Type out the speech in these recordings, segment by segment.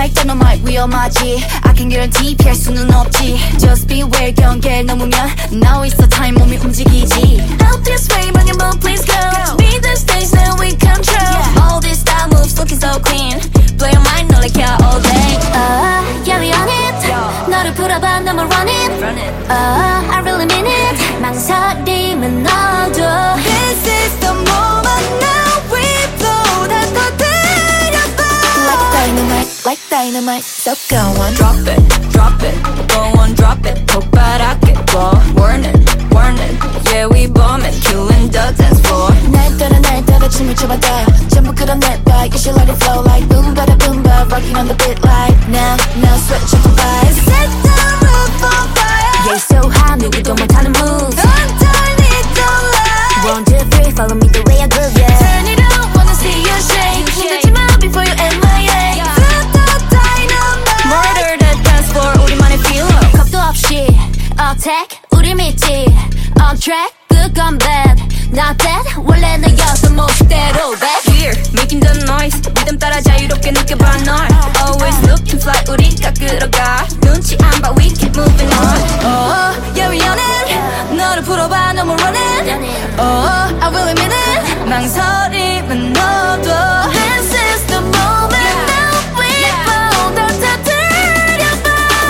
like dynamite 위험하지 I can guarantee 피할 수는 없지 Just beware 경계를 넘으면 now is the time 몸이 움직이지 Out this way 방향만 please go Be the stage now we control All these style moves looking so clean Blow your mind like yeah all day Yeah we on it 너를 풀어봐 너만 run it I really mean it 망설임은 너도 This is the moment now we blow 다 터뜨려봐 Like dynamite So go on Drop it Go on drop it 폭발하게 blow Warning Yeah we bombing Killing the dance floor 날 따라 춤을 춰봐다 전부 끌어내봐 You should let it flow like boom bada boom ba Rocking on the beat like now switch up the vibes Set the roof on fire Yeah it's so hot 누구도 못하는 moves Underneath the light 1, 2, 3 follow me the way I groove yeah Turn it up wanna see you shake 흔들지 마 before you MIA Feel the dynamite Murder the dance floor 우리만의 feeling 겁도 없이 attack 우릴 믿지 On track good 건 bad Not that 원래 너였던 모습대로 back Here making the noise 리듬 따라 자유롭게 느껴봐 널 Always looking fly 우리가 끌어가 눈치 안 봐 we keep moving on Oh yeah we on it 너를 풀어봐 너무 running Oh I really mean it 망설임은 너도 This is the moment now we blow 다 터뜨려봐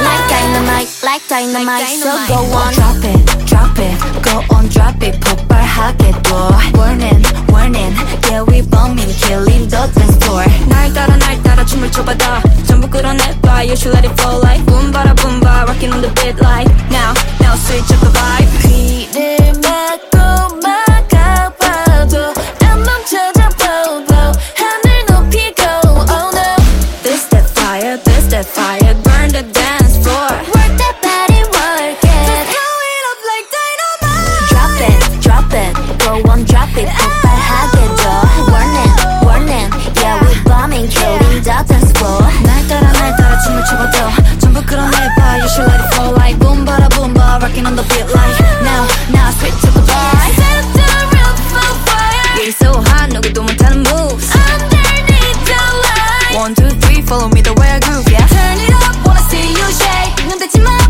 Like dynamite So go on Drop it Go on drop it 폭발하게 둬 Warning Yeah we bombing Killing the dance floor 날 따라 춤을 춰봐다 전부 끌어내봐 You should let it flow like boom bada boom ba Rocking on the beat like now switch up the vibe 귀를 막고 막아봐도 안 멈춰져 blow 하늘 높이 go oh no This that fire burn the dance floor Work that body work it Just blow it up like dynamite Drop it Go on drop it 폭발하게 둬 Warning Yeah we bombing Killing the dance floor 날 따라 춤을 춰봐도 전부 끌어내봐 You should let it flow like boom bada boom ba Rocking on the beat like now switch up the vibe Set the roof on fire Yeah it's so hot 누구도 못하는 moves Underneath the light 1, 2, 3 follow me the way I groove yeah Turn it up wanna see you shake 눈 떼지 마